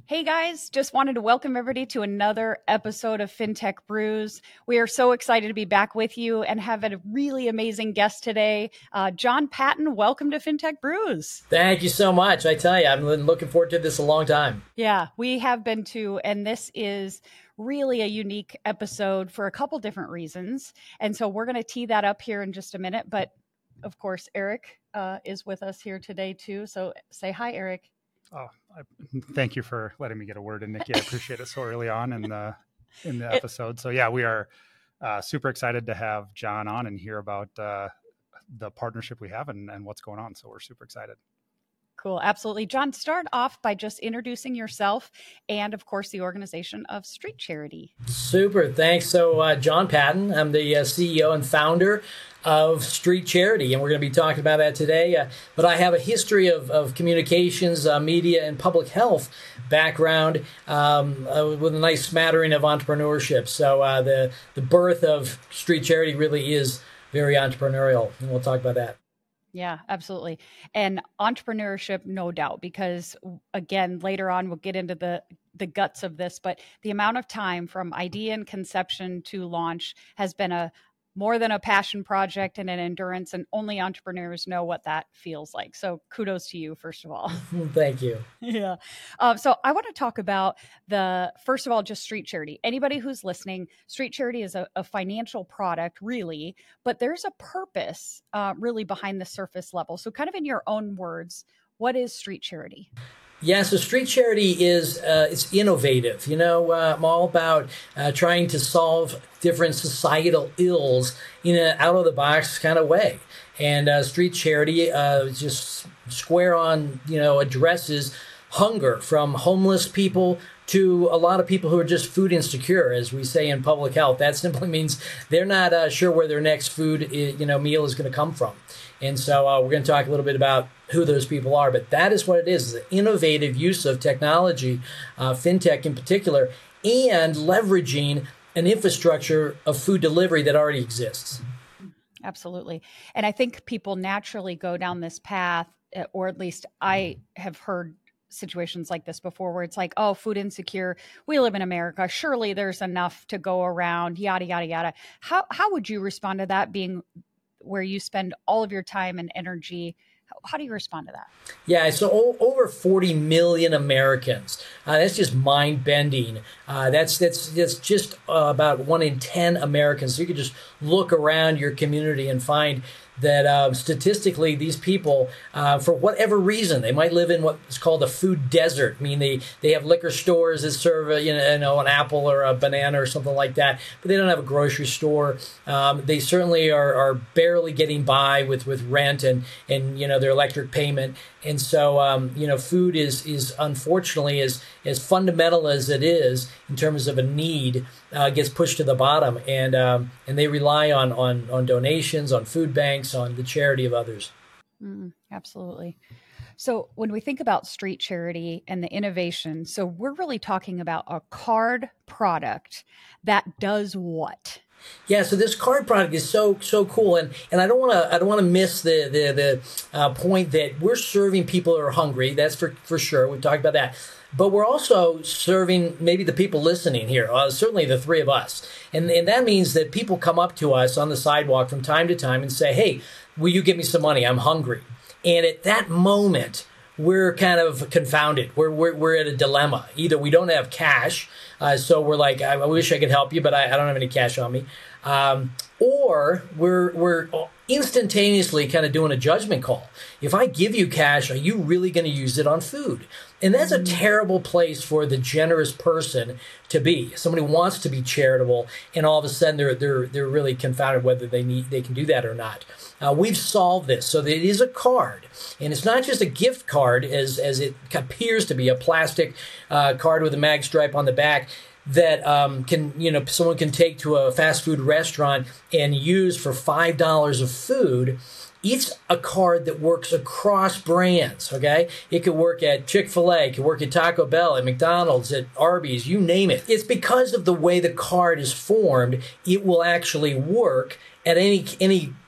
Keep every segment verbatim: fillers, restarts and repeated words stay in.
Hey guys, just wanted to welcome everybody to another episode of FinTech Brews. We are so excited to be back with you and have a really amazing guest today. Uh, John Patton, welcome to FinTech Brews. Thank you so much. I tell you, I've been looking forward to this a long time. Yeah, we have been too, and this is really a unique episode for a couple different reasons. And so we're going to tee that up here in just a minute. But of course, Eric uh, is with us here today too. So say hi, Eric. Oh, I, thank you for letting me get a word in, Nikki. I appreciate it so early on in the in the episode. So yeah, we are uh, super excited to have John on and hear about uh, the partnership we have and, and what's going on. So we're super excited. Cool. Absolutely. John, start off by just introducing yourself and, of course, the organization of Street Charity. Super. Thanks. So uh, John Patton, I'm the uh, C E O and founder of Street Charity, and we're going to be talking about that today. Uh, but I have a history of, of communications, uh, media, and public health background um, uh, with a nice smattering of entrepreneurship. So uh, the, the birth of Street Charity really is very entrepreneurial, and we'll talk about that. Yeah, absolutely. And entrepreneurship, no doubt, because again, later on, we'll get into the, the guts of this, but the amount of time from idea and conception to launch has been a more than a passion project and an endurance, and only entrepreneurs know what that feels like. So kudos to you, first of all. Thank you. Yeah. Um, so I want to talk about the, first of all, just Street Charity. Anybody who's listening, Street Charity is a, a financial product, really, but there's a purpose uh, really behind the surface level. So kind of in your own words, what is Street Charity? Yeah, so Street Charity is uh, it's innovative. You know, uh, I'm all about uh, trying to solve different societal ills in an out-of-the-box kind of way. And uh, Street Charity uh, just square on, you know, addresses hunger from homeless people to a lot of people who are just food insecure, as we say in public health. That simply means they're not uh, sure where their next food, you know, meal is going to come from. And so uh, we're going to talk a little bit about who those people are. But that is what it is, the innovative use of technology, uh, fintech in particular, and leveraging an infrastructure of food delivery that already exists. Absolutely. And I think people naturally go down this path, or at least I have heard situations like this before where it's like, oh, food insecure. We live in America. Surely there's enough to go around, yada, yada, yada. How, how would you respond to that, being where you spend all of your time and energy? How, how do you respond to that? Yeah, so o- over forty million Americans. Uh, that's just mind-bending. Uh, that's that's that's just uh, about one in ten Americans. So you could just look around your community and find that uh, statistically, these people, uh, for whatever reason, they might live in what's called a food desert. I mean, they, they have liquor stores that serve, a, you know, you know, an apple or a banana or something like that, but they don't have a grocery store. Um, they certainly are, are barely getting by with, with rent and, and, you know, their electric payment. And so, um, you know, food is, is unfortunately, as, as fundamental as it is in terms of a need, uh, gets pushed to the bottom. And um, and they rely on, on, on donations, on food banks, on the charity of others. Mm, absolutely. So when we think about Street Charity and the innovation, so we're really talking about a card product that does what? Yeah, so this card product is so so cool, and, and I don't want to I don't want to miss the the the uh, point that we're serving people who are hungry. That's for for sure. We've talked about that, but we're also serving maybe the people listening here. Uh, certainly the three of us, and and that means that people come up to us on the sidewalk from time to time and say, "Hey, will you give me some money? I'm hungry." And at that moment, we're kind of confounded. We're we're, we're at a dilemma. Either we don't have cash, uh, so we're like, I, I wish I could help you, but I, I don't have any cash on me. Um, or we're we're instantaneously kind of doing a judgment call. If I give you cash, are you really going to use it on food? And that's a terrible place for the generous person to be. Somebody wants to be charitable, and all of a sudden they're they're they're really confounded whether they need they can do that or not. Uh, we've solved this so that it is a card, and it's not just a gift card as as it appears to be, a plastic uh, card with a mag stripe on the back that um, can you know someone can take to a fast food restaurant and use for five dollars of food. It's a card that works across brands, okay? It could work at Chick-fil-A, it could work at Taco Bell, at McDonald's, at Arby's, you name it. It's because of the way the card is formed, it will actually work at any any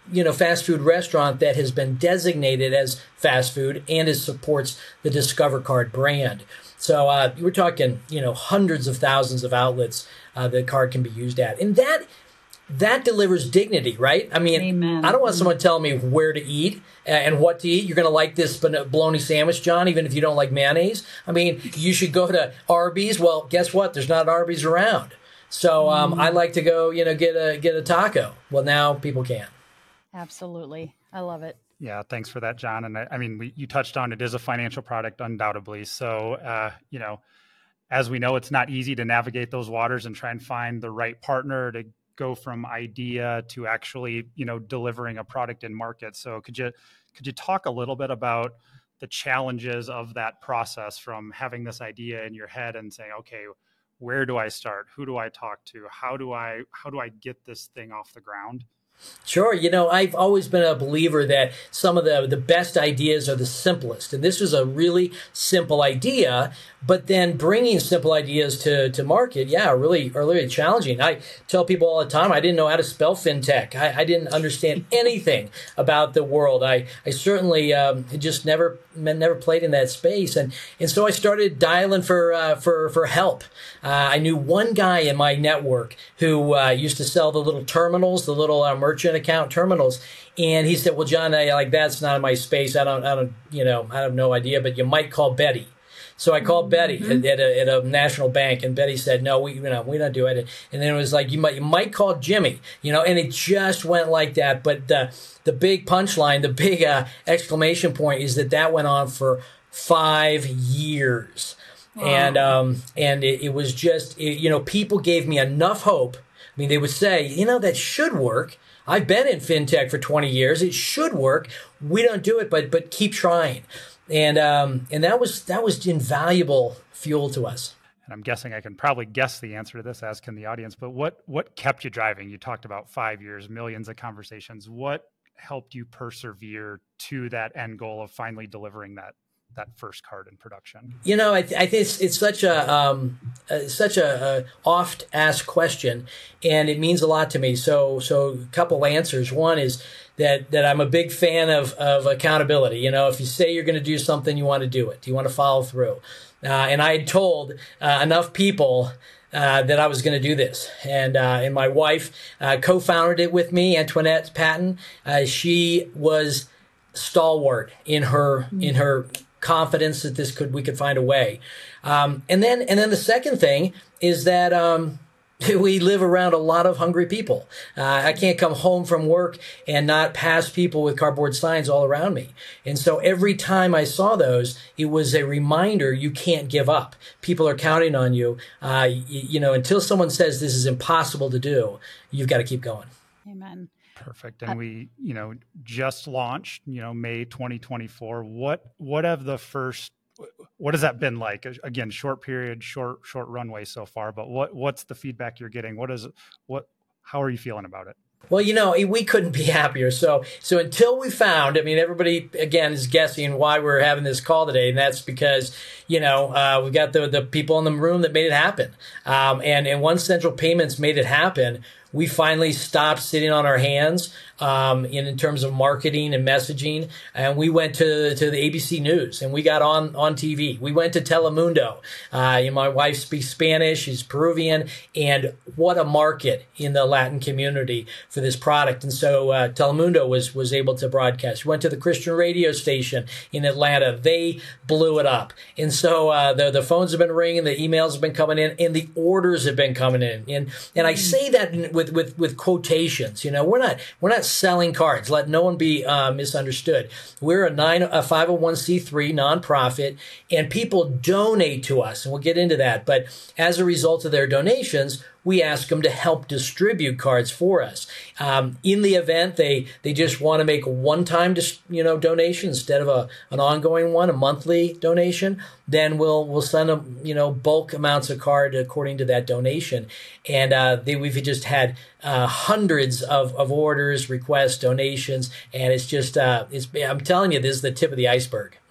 you know, fast food restaurant that has been designated as fast food and it supports the Discover Card brand. So uh, we're talking, you know, hundreds of thousands of outlets uh, the card can be used at. And that that delivers dignity, right? I mean, Amen. I don't want someone telling me where to eat and what to eat. You're going to like this bologna sandwich, John, even if you don't like mayonnaise. I mean, you should go to Arby's. Well, guess what? There's not Arby's around. So um, mm. I like to go, you know, get a get a taco. Well, now people can. Absolutely. I love it. Yeah, thanks for that, John. And I, I mean, we, you touched on it is a financial product, undoubtedly. So, uh, you know, as we know, it's not easy to navigate those waters and try and find the right partner to go from idea to actually, you know, delivering a product in market. So could you could you talk a little bit about the challenges of that process from having this idea in your head and saying, okay, where do I start? Who do I talk to? How do I how do I get this thing off the ground? Sure. You know, I've always been a believer that some of the, the best ideas are the simplest. And this was a really simple idea, but then bringing simple ideas to, to market, yeah, really, are really challenging. I tell people all the time, I didn't know how to spell fintech. I, I didn't understand anything about the world. I, I certainly um, just never never played in that space. And, and so I started dialing for, uh, for, for help. Uh, I knew one guy in my network who uh, used to sell the little terminals, the little uh, merchant account terminals. And he said, well, John, I, like, that's not in my space. I don't, I don't, you know, I have no idea, but you might call Betty. So I called Betty mm-hmm. at, a, at a national bank, and Betty said, no, we, you know, we don't do it. And then it was like, you might, you might call Jimmy, you know, and it just went like that. But the, the big punchline, the big uh, exclamation point is that that went on for five years. Wow. And, um, and it, it was just, it, you know, people gave me enough hope. I mean, they would say, you know, that should work. I've been in fintech for twenty years. It should work. We don't do it, but, but keep trying. And um, and that was that was invaluable fuel to us. And I'm guessing I can probably guess the answer to this, as can the audience. But what what kept you driving? You talked about five years, millions of conversations. What helped you persevere to that end goal of finally delivering that that first card in production? You know, I, th- I think it's, it's such a um, uh, such a, a oft asked question, and it means a lot to me. So so a couple answers. One is that that I'm a big fan of of accountability. You know, if you say you're going to do something, you want to do it. You want to follow through. Uh, and I had told uh, enough people uh, that I was going to do this. And uh, and my wife uh, co-founded it with me, Antoinette Patton. Uh, she was stalwart in her mm-hmm. in her confidence that this could we could find a way. Um, and then and then the second thing is that um, we live around a lot of hungry people. Uh, I can't come home from work and not pass people with cardboard signs all around me. And so every time I saw those, it was a reminder you can't give up. People are counting on you. Uh, you, you know, until someone says this is impossible to do, you've got to keep going. Amen. Perfect. And we, you know, just launched, you know, May twenty twenty-four. What, what have the first, what has that been like? Again, short period, short, short runway so far, but what, what's the feedback you're getting? What is, what, how are you feeling about it? Well, you know, we couldn't be happier. So, so until we found, I mean, everybody again is guessing why we're having this call today, and that's because, you know, uh, we got the the people in the room that made it happen, um, and and One Central Payments made it happen. We finally stopped sitting on our hands um, in, in terms of marketing and messaging, and we went to to the A B C News, and we got on on T V. We went to Telemundo. Uh, you know, my wife speaks Spanish; she's Peruvian, and what a market in the Latin community for this product. And so uh, Telemundo was was able to broadcast. We went to the Christian radio station in Atlanta; they blew it up. And so uh, the the phones have been ringing, the emails have been coming in, and the orders have been coming in. And and I say that in, with with with quotations. You know, we're not we're not selling cards. Let no one be uh, misunderstood. We're a nine a five oh one c three nonprofit, and people donate to us, and we'll get into that. But as a result of their donations, we ask them to help distribute cards for us. Um, in the event they they just want to make a one-time dis, you know donation instead of a an ongoing one, a monthly donation, then we'll we'll send them you know bulk amounts of card according to that donation. And uh, they, we've just had uh, hundreds of, of orders, requests, donations, and it's just uh, it's I'm telling you, this is the tip of the iceberg.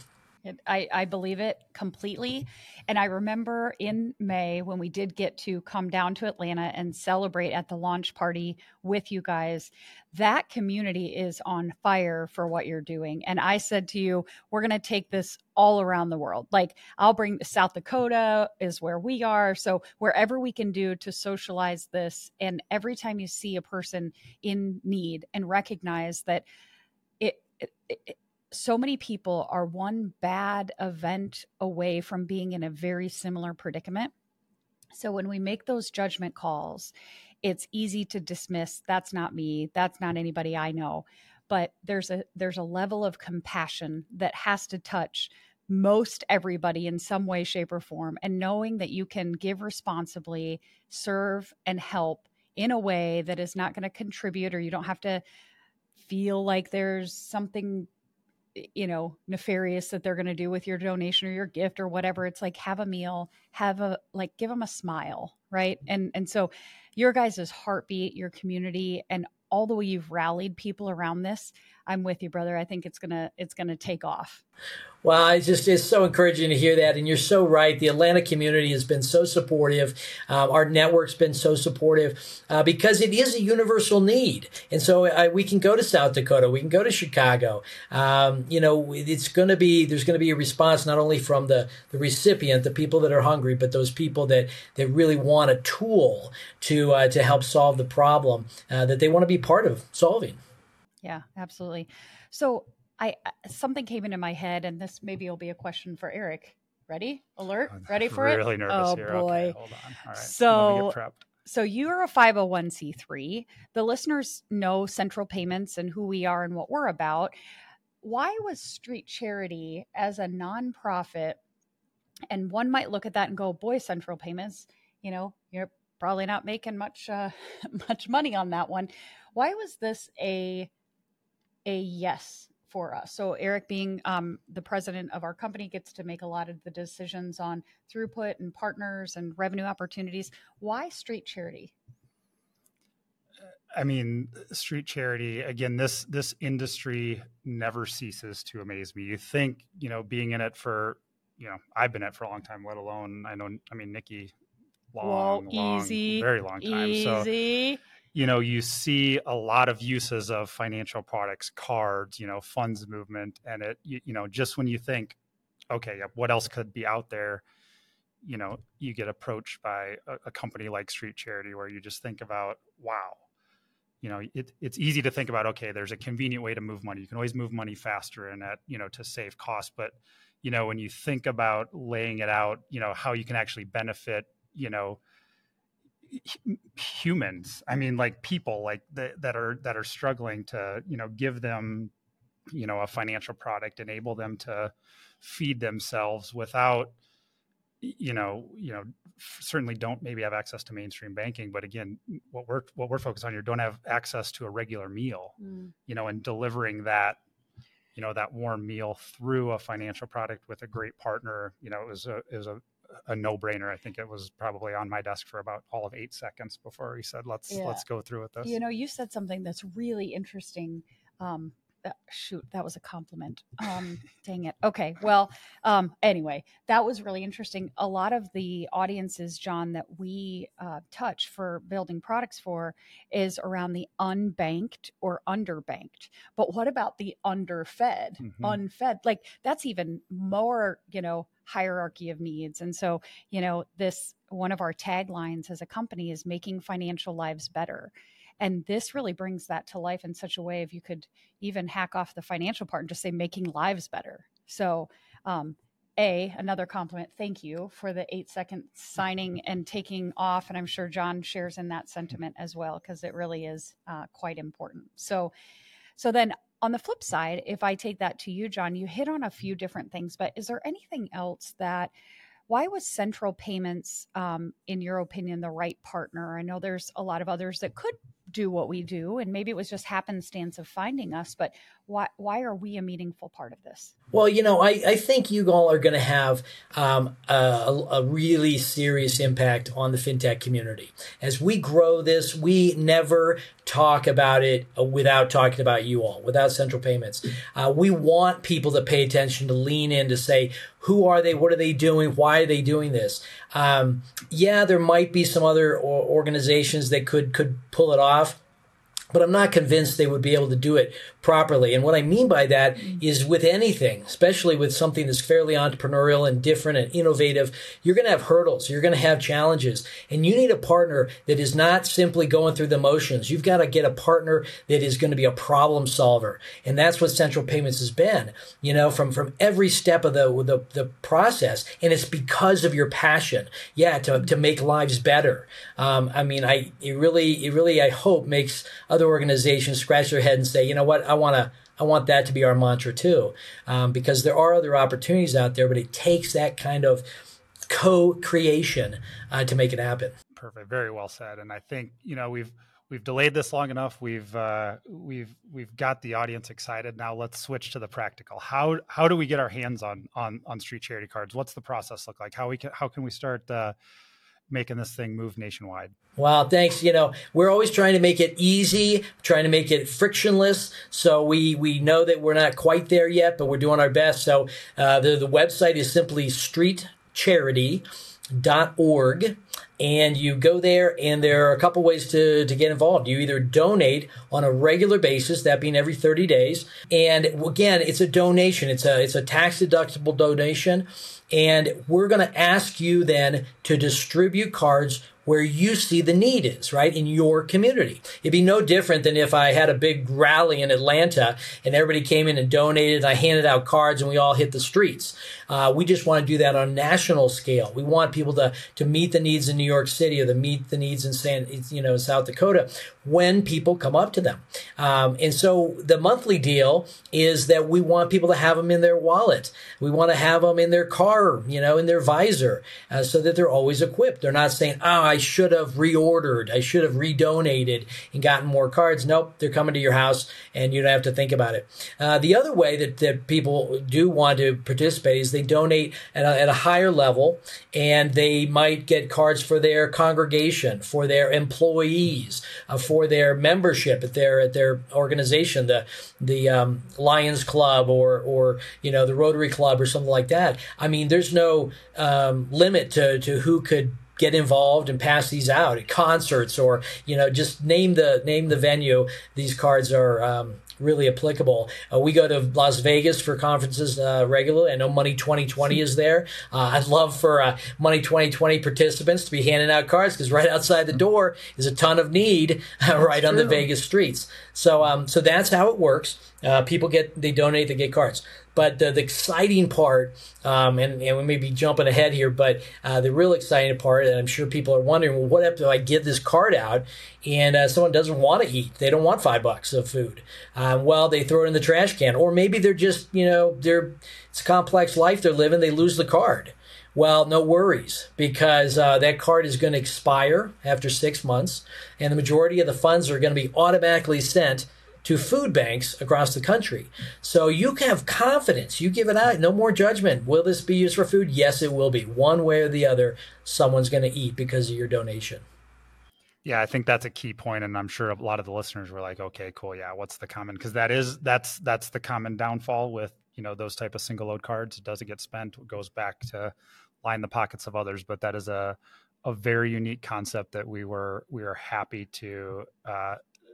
It, I, I believe it completely. And I remember in May when we did get to come down to Atlanta and celebrate at the launch party with you guys, that community is on fire for what you're doing. And I said to you, we're going to take this all around the world. Like I'll bring South Dakota is where we are. So wherever we can do to socialize this. And every time you see a person in need and recognize that it, it, it so many people are one bad event away from being in a very similar predicament. So when we make those judgment calls, it's easy to dismiss, that's not me, that's not anybody I know. But there's a there's a level of compassion that has to touch most everybody in some way, shape, or form. And knowing that you can give responsibly, serve, and help in a way that is not going to contribute, or you don't have to feel like there's something, you know, nefarious that they're going to do with your donation or your gift or whatever. It's like, have a meal, have a, like, give them a smile. Right. And, and so your guys' heartbeat, your community, and all the way you've rallied people around this, I'm with you, brother. I think it's going to, it's going to take off. Well, it's just it's so encouraging to hear that. And you're so right. The Atlanta community has been so supportive. Uh, our network's been so supportive uh, because it is a universal need. And so I, we can go to South Dakota. We can go to Chicago. Um, you know, it's going to be there's going to be a response not only from the, the recipient, the people that are hungry, but those people that, that really want a tool to uh, to help solve the problem uh, that they want to be part of solving. Yeah, absolutely. So I something came into my head, and this maybe will be a question for Eric. Ready? Alert? Ready for really it? Really nervous oh, here. boy. Okay, hold on. All right. So, Let me get prepped. So you're a five oh one c three. The listeners know Central Payments and who we are and what we're about. Why was Street Charity as a nonprofit? And one might look at that and go, boy, Central Payments, you know, you're probably not making much, uh, much money on that one. Why was this a, a yes for us? So Eric, being um, the president of our company, gets to make a lot of the decisions on throughput and partners and revenue opportunities. Why Street Charity? I mean, Street Charity, again, this this industry never ceases to amaze me. You think, you know, being in it for, you know, I've been in it for a long time, let alone, I know, I mean, Nikki, long, Whoa, long, easy, very long time. Easy. So, you know, you see a lot of uses of financial products, cards, you know, funds movement. And it, you, you know, just when you think, okay, what else could be out there? You know, you get approached by a, a company like Street Charity where you just think about, wow, you know, it, it's easy to think about, okay, there's a convenient way to move money. You can always move money faster and at, you know, to save costs. But, you know, when you think about laying it out, you know, how you can actually benefit, you know, humans, I mean, like people like the, that are, that are struggling to, you know, give them, you know, a financial product, enable them to feed themselves without, you know, you know, certainly don't maybe have access to mainstream banking, but again, what we're, what we're focused on here, don't have access to a regular meal, mm. you know, and delivering that, you know, that warm meal through a financial product with a great partner, you know, it was a, it was a, a no-brainer. I think it was probably on my desk for about all of eight seconds before he said, let's, yeah. let's go through with this. You know, you said something that's really interesting. Um, uh, shoot, that was a compliment. Um, dang it. Okay. Well, um, anyway, that was really interesting. A lot of the audiences, John, that we uh, touch for building products for is around the unbanked or underbanked. But what about the underfed, mm-hmm. unfed? Like that's even more, you know, hierarchy of needs. And so, you know, this, one of our taglines as a company is making financial lives better. And this really brings that to life in such a way, if you could even hack off the financial part and just say making lives better. So, um, A, another compliment. Thank you for the eight second signing and taking off. And I'm sure John shares in that sentiment as well, because it really is uh, quite important. So, so then on the flip side, if I take that to you, John, you hit on a few different things, but is there anything else that, why was Central Payments, um, in your opinion, the right partner? I know there's a lot of others that could do what we do, and maybe it was just happenstance of finding us, but why why are we a meaningful part of this? Well, you know, I, I think you all are going to have um, a, a really serious impact on the fintech community. As we grow this, we never talk about it without talking about you all, without Central Payments. Uh, we want people to pay attention, to lean in, to say, who are they? What are they doing? Why are they doing this? Um, yeah, there might be some other organizations that could could pull it off, but I'm not convinced they would be able to do it properly. And what I mean by that is with anything, especially with something that's fairly entrepreneurial and different and innovative, you're going to have hurdles. You're going to have challenges. And you need a partner that is not simply going through the motions. You've got to get a partner that is going to be a problem solver. And that's what Central Payments has been, you know, from, from every step of the, the, the process. And it's because of your passion, yeah, to, to make lives better. Um, I mean, I it really, it really, I hope, makes other organizations scratch their head and say, you know what, I want to, I want that to be our mantra too, um, because there are other opportunities out there, but it takes that kind of co-creation uh, to make it happen. Perfect, very well said. And I think you know we've we've delayed this long enough. We've uh, we've we've got the audience excited. Now let's switch to the practical. How how do we get our hands on on on Street Charity cards? What's the process look like? How we can how can we start uh, making this thing move nationwide? Wow, thanks. You know, we're always trying to make it easy, trying to make it frictionless. So we we know that we're not quite there yet, but we're doing our best. So uh, the, the website is simply street charity dot org. And you go there, and there are a couple ways to, to get involved. You either donate on a regular basis, that being every thirty days. And again, it's a donation. It's a, it's a tax-deductible donation. And we're going to ask you then to distribute cards where you see the need is, right, in your community. It'd be no different than if I had a big rally in Atlanta and everybody came in and donated, and I handed out cards and we all hit the streets. Uh, we just want to do that on a national scale. We want people to, to meet the needs in New York City or to meet the needs in San, you know, South Dakota when people come up to them. Um, and so the monthly deal is that we want people to have them in their wallet. We want to have them in their car, you know, in their visor, uh, so that they're always equipped. They're not saying, oh, I should have reordered, I should have redonated and gotten more cards. Nope, they're coming to your house and you don't have to think about it. Uh, the other way that, that people do want to participate is they donate at a, at a higher level, and they might get cards for their congregation, for their employees, uh, for their membership at their at their organization, the the um, Lions Club or or you know the Rotary Club or something like that. I mean, there's no um, limit to to who could get involved and pass these out at concerts, or you know just name the name the venue. These cards are um, really applicable. Uh, we go to Las Vegas for conferences uh, regularly. I know Money twenty twenty is there. Uh, I'd love for uh, Money twenty twenty participants to be handing out cards, because right outside the door is a ton of need uh, right on the Vegas streets. So um, so that's how it works. Uh, people get, they donate, they get cards. But uh, the exciting part, um, and, and we may be jumping ahead here, but uh, the real exciting part, and I'm sure people are wondering, well, what if I give this card out and uh, someone doesn't want to eat? They don't want five bucks of food. Um, well, they throw it in the trash can. Or maybe they're just, you know, they're it's a complex life they're living. They lose the card. Well, no worries, because uh, that card is going to expire after six months, and the majority of the funds are going to be automatically sent to food banks across the country. So you can have confidence. You give it out. No more judgment. Will this be used for food? Yes, it will be. One way or the other, someone's going to eat because of your donation. Yeah, I think that's a key point, and I'm sure a lot of the listeners were like, "Okay, cool. Yeah, what's the common?" Because that is that's that's the common downfall with you know those type of single load cards. It doesn't get spent. It goes back to line the pockets of others. But that is a a very unique concept that we were we were happy to. Uh,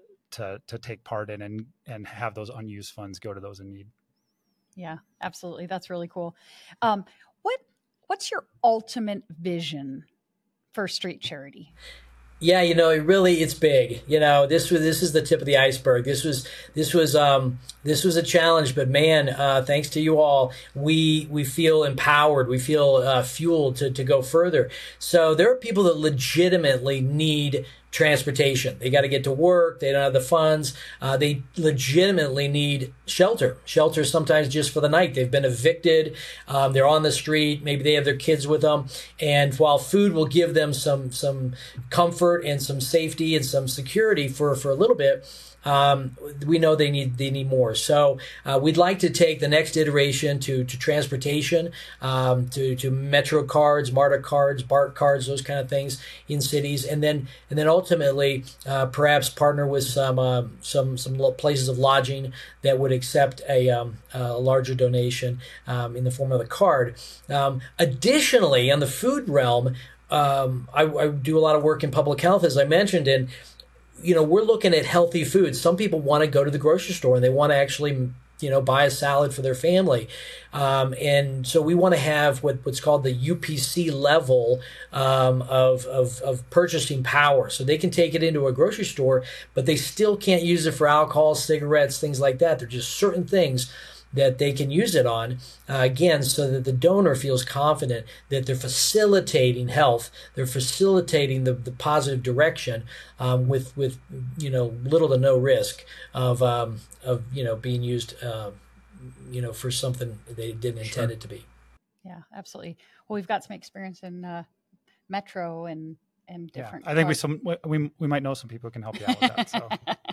to to take part in and and have those unused funds go to those in need. Yeah, absolutely. That's really cool. Um, what what's your ultimate vision for Street Charity? Yeah, you know, it really, it's big. You know, this was this is the tip of the iceberg. This was this was um this was a challenge, but man, uh, thanks to you all, we we feel empowered. We feel uh, fueled to to go further. So there are people that legitimately need transportation. They got to get to work. They don't have the funds. Uh, they legitimately need shelter. Shelter sometimes just for the night. They've been evicted. Um, they're on the street. Maybe they have their kids with them. And while food will give them some some comfort and some safety and some security for, for a little bit, Um, we know they need they need more. So uh, we'd like to take the next iteration to to transportation, um, to to Metro cards, MARTA cards, BART cards, those kind of things in cities, and then and then ultimately uh, perhaps partner with some uh, some some places of lodging that would accept a, um, a larger donation um, in the form of a card. Um, additionally, on the food realm, um, I, I do a lot of work in public health, as I mentioned, and you know, we're looking at healthy foods. Some people want to go to the grocery store and they want to actually, you know, buy a salad for their family. Um, and so we want to have what, what's called the U P C level um, of, of, of purchasing power. So they can take it into a grocery store, but they still can't use it for alcohol, cigarettes, things like that. They're just certain things that they can use it on, uh, again, so that the donor feels confident that they're facilitating health, they're facilitating the, the positive direction um, with, with, you know, little to no risk of, um, of you know, being used, uh, you know, for something they didn't intend Sure. it to be. Yeah, absolutely. Well, we've got some experience in uh, Metro and, and different. Yeah, I think we cards. some we we might know some people who can help you out with that. So.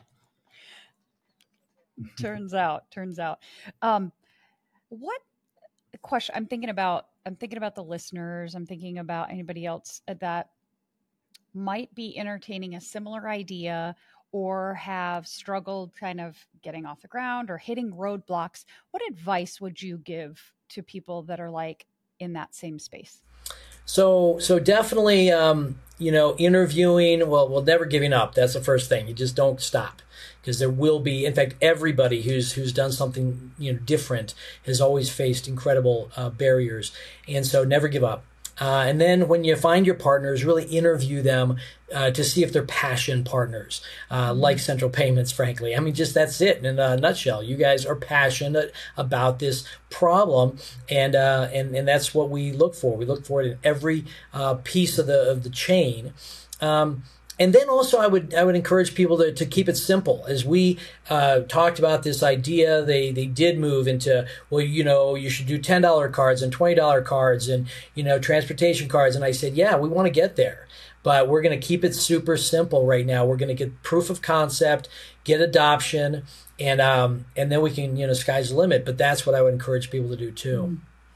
turns out, turns out. Um, what question I'm thinking about, I'm thinking about the listeners. I'm thinking about anybody else that might be entertaining a similar idea or have struggled kind of getting off the ground or hitting roadblocks. What advice would you give to people that are like in that same space? So, so definitely, um, you know, interviewing, well, well, never giving up. That's the first thing. You just don't stop, because there will be, in fact, everybody who's who's done something, you know, different has always faced incredible uh, barriers. And so never give up. Uh, and then when you find your partners, really interview them uh, to see if they're passion partners, uh, like Central Payments, frankly. I mean, just that's it in a nutshell. You guys are passionate about this problem, and uh, and and that's what we look for. We look for it in every uh, piece of the of the chain. Um, And then also, I would I would encourage people to, to keep it simple. As we uh, talked about this idea, they they did move into, well, you know, you should do ten dollar cards and twenty dollar cards and, you know, transportation cards. And I said, yeah, we want to get there, but we're going to keep it super simple right now. We're going to get proof of concept, get adoption, and um and then we can, you know, sky's the limit. But that's what I would encourage people to do too.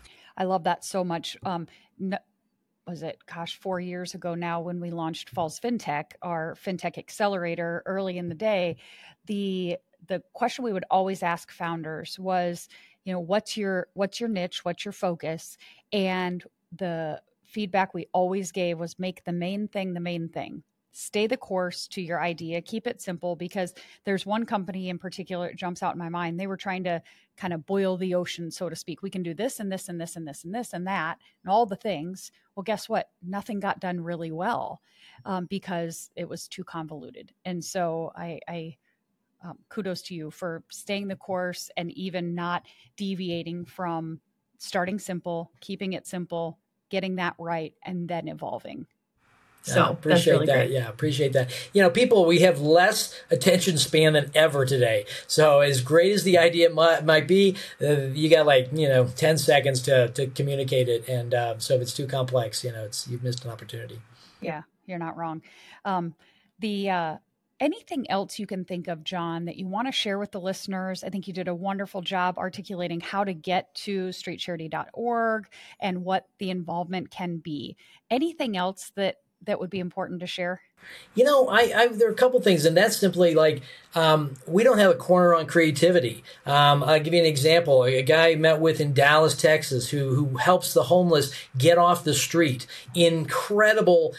I love that so much. Um, no, was it, gosh, four years ago now when we launched Falls FinTech, our FinTech accelerator early in the day, the the question we would always ask founders was, you know, what's your what's your niche, what's your focus? And the feedback we always gave was make the main thing the main thing. Stay the course to your idea, keep it simple, because there's one company in particular that jumps out in my mind. They were trying to kind of boil the ocean, so to speak. We can do this and this and this and this and this and that and all the things. Well, guess what? Nothing got done really well um, because it was too convoluted. And so I, I um, kudos to you for staying the course and even not deviating from starting simple, keeping it simple, getting that right, and then evolving. So yeah, appreciate really that. Great. Yeah, appreciate that. You know, people, we have less attention span than ever today. So as great as the idea might, might be, uh, you got like, you know, ten seconds to, to communicate it. And uh, so if it's too complex, you know, it's you've missed an opportunity. Yeah, you're not wrong. Um, the uh, anything else you can think of, John, that you want to share with the listeners? I think you did a wonderful job articulating how to get to street charity dot org and what the involvement can be. Anything else that that would be important to share? You know, I, I there are a couple things, and that's simply like um, we don't have a corner on creativity. Um, I'll give you an example. A guy I met with in Dallas, Texas, who who helps the homeless get off the street. Incredible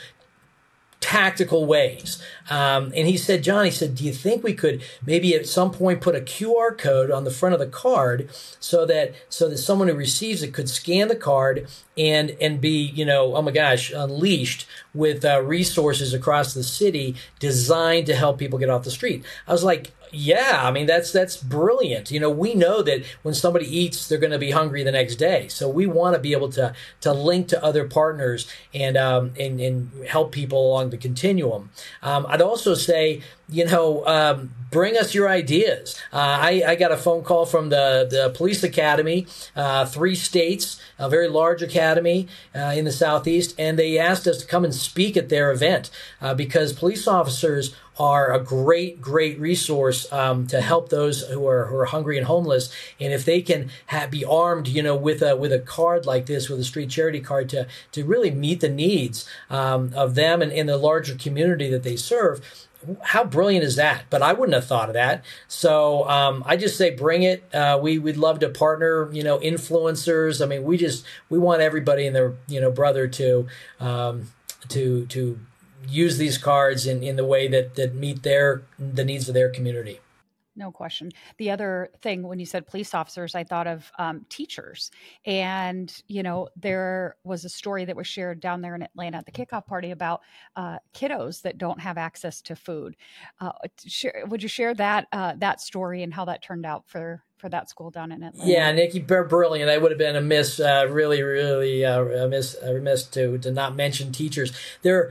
tactical ways. Um, and he said, John, he said, do you think we could maybe at some point put a Q R code on the front of the card so that so that someone who receives it could scan the card and and be, you know, oh my gosh, unleashed with uh, resources across the city designed to help people get off the street. I was like, yeah, I mean, that's that's brilliant. You know, we know that when somebody eats, they're going to be hungry the next day. So we want to be able to to link to other partners and um, and, and help people along the continuum. Um, I'd also say, you know, um, bring us your ideas. Uh, I, I got a phone call from the, the police academy, uh, three states, a very large academy uh, in the Southeast, and they asked us to come and speak at their event uh, because police officers are a great, great resource um, to help those who are who are hungry and homeless. And if they can ha- be armed, you know, with a with a card like this, with a street charity card, to to really meet the needs um, of them and in the larger community that they serve. How brilliant is that? But I wouldn't have thought of that. So um, I just say bring it. Uh, we we'd love to partner. You know, influencers. I mean, we just we want everybody and their you know brother to um, to to. use these cards in, in the way that, that meet their the needs of their community. No question. The other thing, when you said police officers, I thought of um, teachers. And, you know, there was a story that was shared down there in Atlanta at the kickoff party about uh, kiddos that don't have access to food. Uh, share, would you share that uh, that story and how that turned out for, for that school down in Atlanta? Yeah, Nikki, brilliant. I would have been amiss, uh, really, really uh, amiss, remiss to, to not mention teachers. There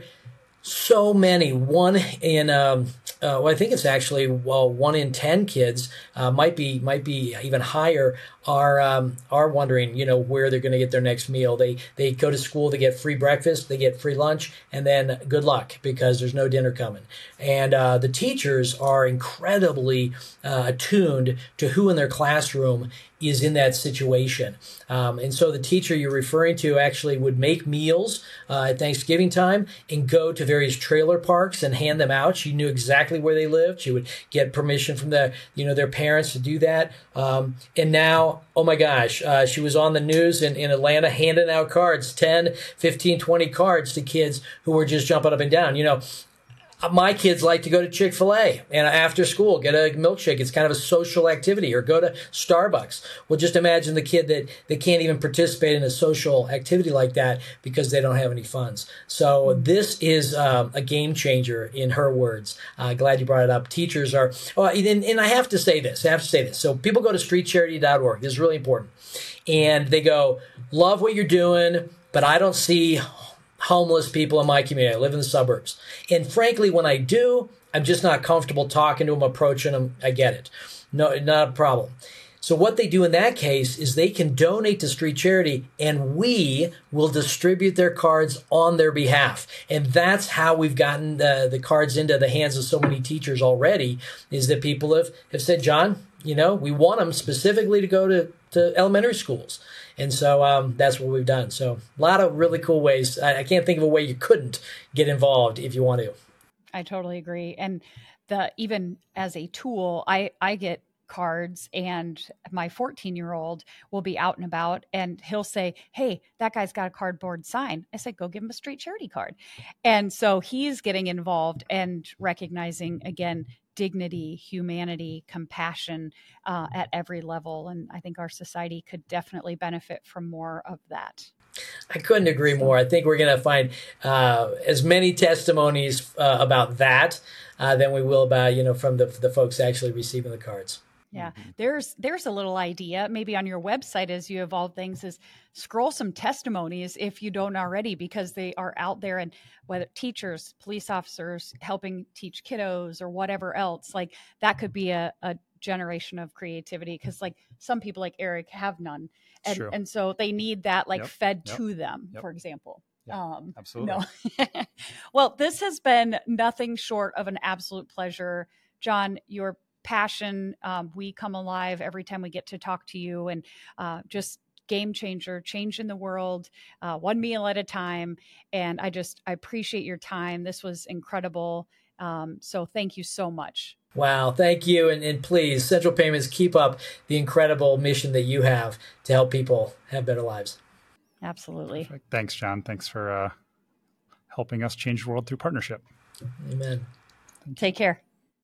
so many. One in, um, uh, well, I think it's actually well, one in ten kids uh, might be might be even higher. Are um, are wondering, you know, where they're going to get their next meal. They they go to school, they get free breakfast, they get free lunch, and then good luck because there's no dinner coming. And uh, the teachers are incredibly uh, attuned to who in their classroom is in that situation. Um, and so the teacher you're referring to actually would make meals uh, at Thanksgiving time and go to various trailer parks and hand them out. She knew exactly where they lived. She would get permission from the, you know, their parents to do that. Um, and now, oh my gosh, uh, she was on the news in, in Atlanta handing out cards, ten, fifteen, twenty cards to kids who were just jumping up and down. You know, my kids like to go to Chick-fil-A and after school get a milkshake. It's kind of a social activity, or go to Starbucks. Well, just imagine the kid that, that can't even participate in a social activity like that because they don't have any funds. So this is um, a game changer in her words. Uh, glad you brought it up. Teachers are, oh, and, and I have to say this, I have to say this. So people go to street charity dot org. This is really important. And they go, love what you're doing, but I don't see homeless people in my community. I live in the suburbs. And frankly, when I do, I'm just not comfortable talking to them, approaching them. I get it. No, not a problem. So what they do in that case is they can donate to Street Charity, and we will distribute their cards on their behalf. And that's how we've gotten the, the cards into the hands of so many teachers already, is that people have, have said, John, you know, we want them specifically to go to, to elementary schools. And so um, that's what we've done. So a lot of really cool ways. I, I can't think of a way you couldn't get involved if you want to. I totally agree. And the even as a tool, I, I get cards, and my fourteen-year-old will be out and about, and he'll say, hey, that guy's got a cardboard sign. I said, go give him a street charity card. And so he's getting involved and recognizing, again, dignity, humanity, compassion uh, at every level. And I think our society could definitely benefit from more of that. I couldn't agree more. I think we're going to find uh, as many testimonies uh, about that uh, than we will about, you know, from the, the folks actually receiving the cards. Yeah, there's there's a little idea maybe on your website as you evolve things, is scroll some testimonies if you don't already, because they are out there, and whether teachers, police officers helping teach kiddos or whatever else, like that could be a, a generation of creativity, because like some people like Eric have none. And, True. and so they need that like Yep. fed Yep. to them, Yep. for example. Yeah, Um, absolutely. No. Well, this has been nothing short of an absolute pleasure. John, your passion, um, we come alive every time we get to talk to you, and uh, just game changer, changing the world, uh, one meal at a time. And I just, I appreciate your time. This was incredible. Um, so thank you so much. Wow, thank you. And, and please, Central Payments, keep up the incredible mission that you have to help people have better lives. Absolutely. Perfect. Thanks, John. Thanks for uh, helping us change the world through partnership. Amen. Take care.